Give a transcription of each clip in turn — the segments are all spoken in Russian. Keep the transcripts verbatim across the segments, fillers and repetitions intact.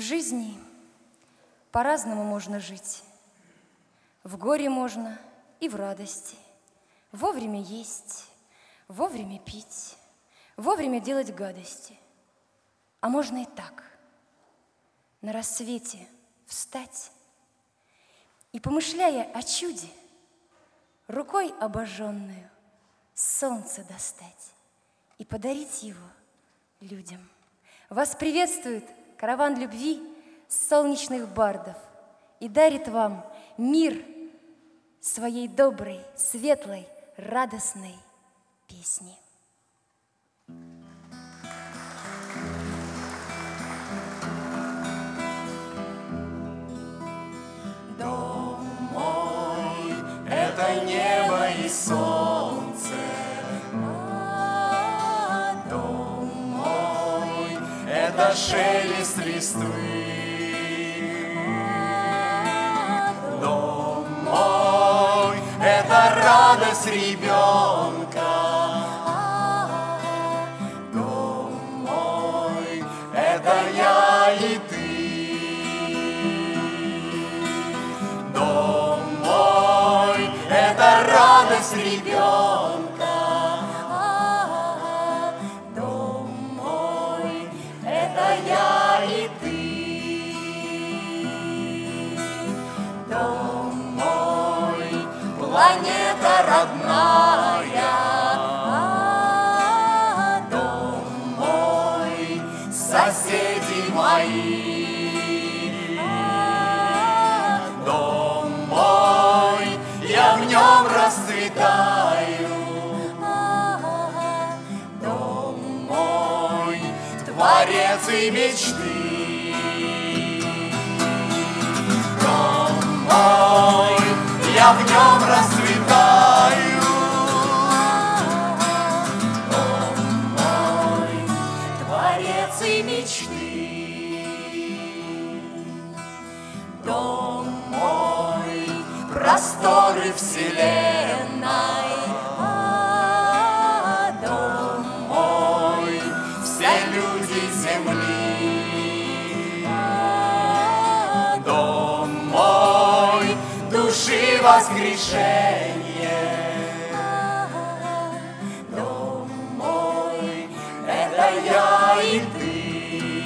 жизни по-разному можно жить. В горе можно и в радости. Вовремя есть, вовремя пить, вовремя делать гадости. А можно и так, на рассвете встать и, помышляя о чуде, рукой обожженную солнце достать и подарить его людям. Вас приветствует караван любви солнечных бардов и дарит вам мир своей доброй, светлой, радостной песни. Дом мой — это небо и солнце, дом мой — это шелест листвы. Дом мой — это радость ребенка. Дом мой — это я и ты. Дом мой — это радость ребенка. Дом мой — это я и ты. Дом мой — планета родная. Дом мой — соседи мои. Дом мой — я в нем расцветаю. Дом мой — творец и мечты. Дом мой — я в нем расцветаю. Дом мой — творец и мечты. Дом мой — просторы вселенной. Дом мой — все люди земли. Дом мой — души воскрешение. Дом мой — это я и ты.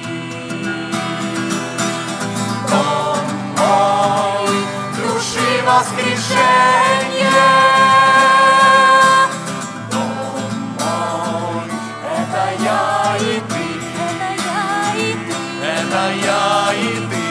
Дом мой — души воскрешение. Дом мой — это я и ты. Это я и ты. Это я и ты.